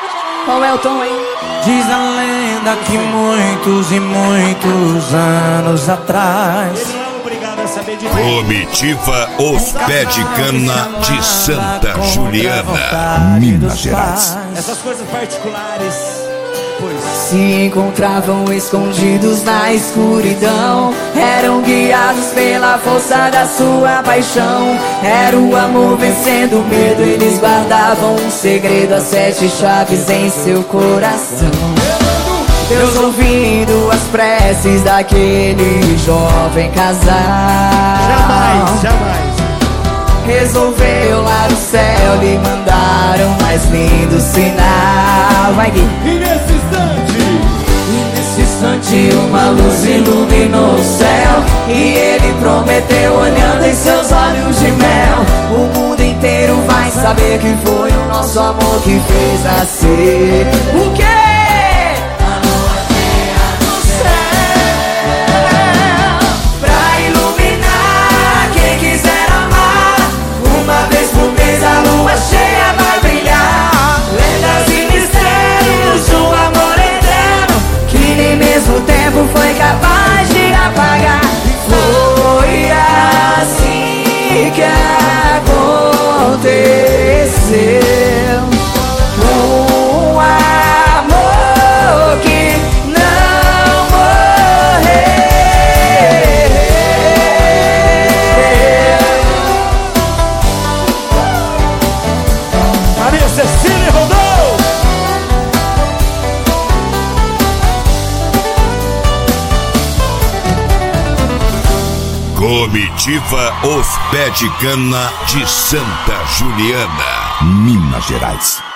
Qual é o tom, hein? Diz a lenda que muitos e muitos anos atrás Ele não é obrigado a saber de nada. Comitiva Os Pé de Cana de Santa Juliana, Minas Gerais. Essas coisas particulares, pois. Se encontravam escondidos na escuridão, eram guiados pela força da sua paixão. Era o amor vencendo o medo, eles guardavam um segredo, as 7 chaves em seu coração. Deus ouvindo as preces daquele jovem casal, Jamais. resolveu lá do céu lhe mandar o mais lindo sinal. Vai, Gui. E nesse instante uma luz iluminou o céu, e ele prometeu olhando em seus olhos de mel: o mundo inteiro vai saber que foi o nosso amor que fez nascer o quê? Foi capaz de apagar. Foi assim que aconteceu, um amor que não morreu. Maria Cecília rodou. Comitiva Os Pé de Cana de Santa Juliana, Minas Gerais.